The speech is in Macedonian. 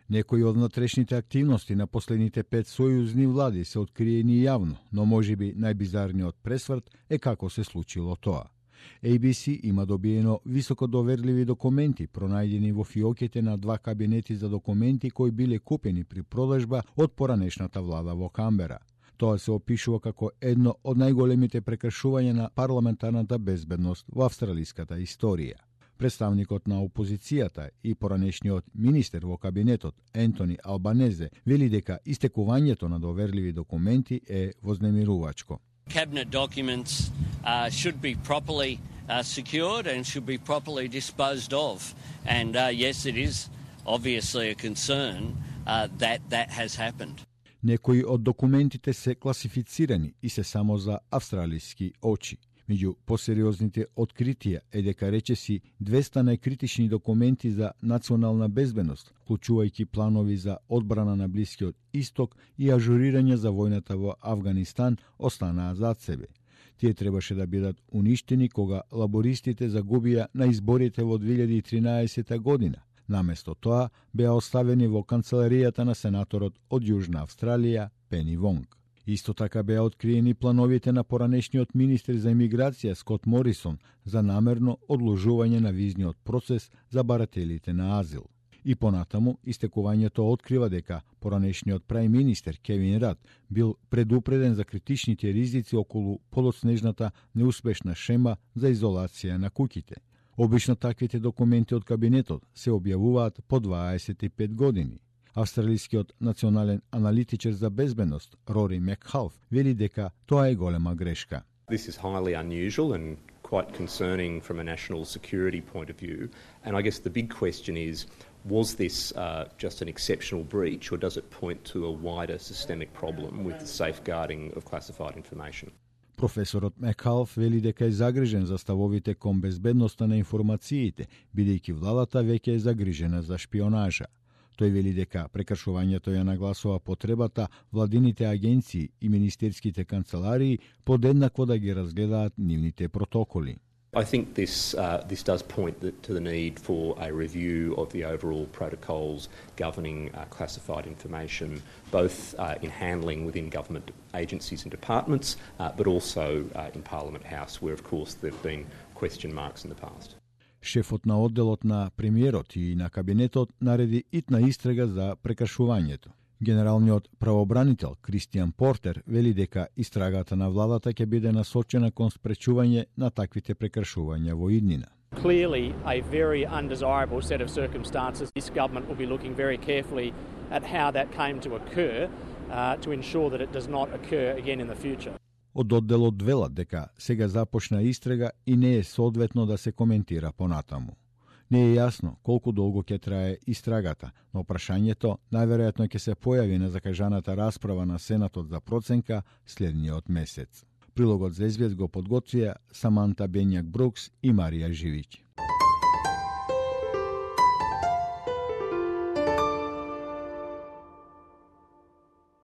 Некои од внатрешните активности на последните 5 сојузни влади се откриени јавно, но можеби најбизарниот пресврт е како се случило тоа. ABC има добиено високодоверливи документи пронајдени во фиоките на 2 кабинети за документи кои биле купени при продажба од поранешната влада во Камбера. Тоа се опишува како едно од најголемите прекршувања на парламентарната безбедност во австралиската историја. Представникот на опозицијата и поранешниот министер во кабинетот Ентони Албанезе вели дека истекувањето на доверливи документи е вознемирувачко. Cabinet documents should be properly secured and should be properly disposed of. And yes, it is obviously a concern that has happened. Некои од документите се класифицирани и се само за австралиски очи. Меѓу посериозните откритија е дека речиси 200 најкритични документи за национална безбедност, вклучувајќи планови за одбрана на Блискиот Исток и ажурирање за војната во Авганистан, останаа зад себе. Тие требаше да бидат уништени кога лабористите загубија на изборите во 2013 година. Наместо тоа беа оставени во канцеларијата на сенаторот од Јужна Австралија Пени Вонг. Исто така беа откриени плановите на поранешниот министер за имиграција Скот Морисон за намерно одложување на визниот процес за барателите на азил. И понатаму, истекувањето открива дека поранешниот прајм-министер Кевин Рад бил предупреден за критичните ризици околу подоцнежната неуспешна шема за изолација на куќите. Обично таквите документи од кабинетот се објавуваат по 25 години. Австралискиот национален аналитичар за безбедност Рори Мекхалф вели дека тоа е голема грешка. This is highly unusual and quite concerning from a national security point of view. And I guess the big question is, was this just an exceptional breach or does it point to a wider systemic problem with the safeguarding of classified information? Професорот Мекхалф вели дека е загрижен за ставовите кон безбедноста на информациите, бидејќи владата веќе е загрижена за шпионажа. Тој вели дека прекршувањето ја нагласува потребата владините агенции и министерските канцеларии подеднакво да ги разгледаат нивните протоколи. I think this does point to the need for a review of the overall protocols governing classified information, both in handling within government agencies and departments, but also in Parliament House, where of course there have been question marks in the past. Шефот на одделот на премиерот и на кабинетот нареди итна истрага за прекршувањето. Генералниот правобранител Кристијан Портер вели дека истрагата на владата ќе биде насочена кон спречување на таквите прекршувања во иднина. Clearly a very undesirable set of circumstances. This government will be looking very carefully at how that came to occur to ensure that it does not occur again in the future. Од одделот велат дека сега започна истрага и не е соодветно да се коментира понатаму. Не е јасно колку долго ќе трае истрагата, но прашањето најверојатно ќе се појави на закажаната расправа на Сенатот за проценка следниот месец. Прилогот за SBS го подготвија Саманта Бенјак Брукс и Марија Живиќ.